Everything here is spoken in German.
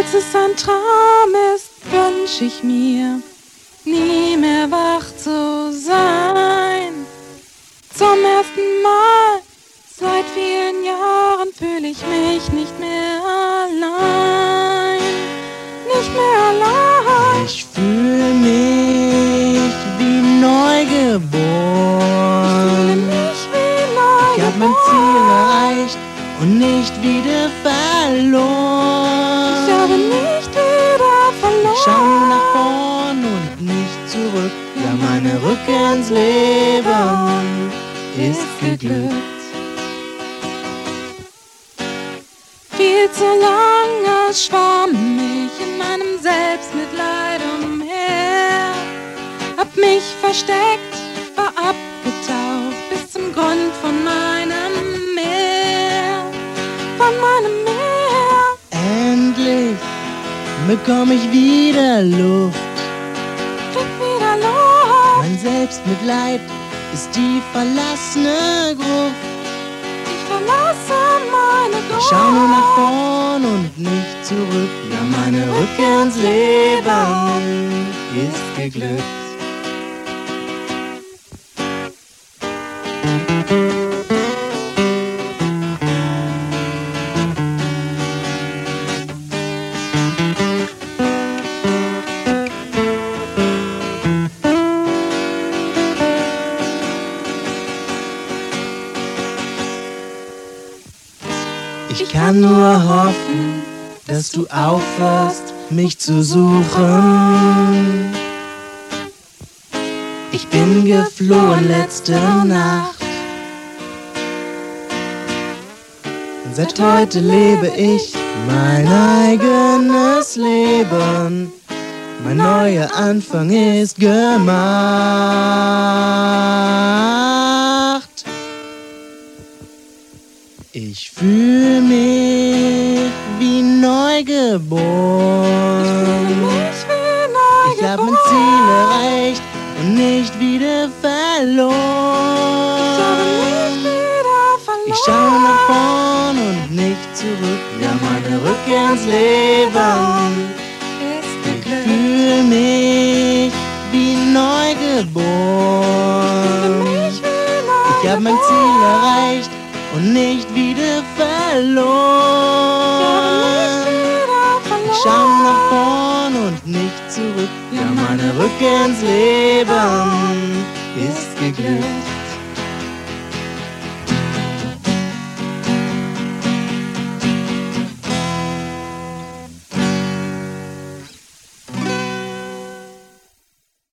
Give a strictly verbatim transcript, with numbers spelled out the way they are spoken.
Falls es ein Traum ist, wünsch ich mir, nie mehr wach zu sein. Zum ersten Mal seit vielen Jahren fühle ich mich nicht mehr allein. Nicht mehr allein. Ich fühle mich wie neugeboren. Ich fühle mich wie neugeboren. Ich hab mein Ziel erreicht und nicht wieder verloren. Ich habe nicht wieder verloren. Ich schau nur nach vorn und nicht zurück. Ja, meine Rückkehr ins Leben ist geglückt. Viel zu lange schwamm ich in meinem Selbstmitleid umher. Hab mich versteckt, war abgetaucht bis zum Grund von meinem Meer. Von meinem Meer. Endlich bekomm ich wieder Luft. Krieg wieder Luft. Mein Selbstmitleid ist die verlassene Gruft. Ich verlasse meine Gruft. Ich schau nur nach vorn und nicht zurück. Ja, meine Rückkehr ins Leben ist geglückt. Ich kann nur hoffen, dass du aufhörst, mich zu suchen. Ich bin geflohen letzte Nacht. Und seit heute lebe ich mein eigenes Leben. Mein neuer Anfang ist gemacht. Ich fühle mich wie neugeboren. Ich hab mein Ziel erreicht und nicht wieder verloren. Ich schau nach vorn und nicht zurück. Ja, meine Rückkehr ins Leben. Ich fühle mich wie neugeboren. Ich hab mein Ziel erreicht und nicht wieder verloren. Ich schau nach vorn und nicht zurück. Ja, meine Rückkehr ins Leben ist geglückt.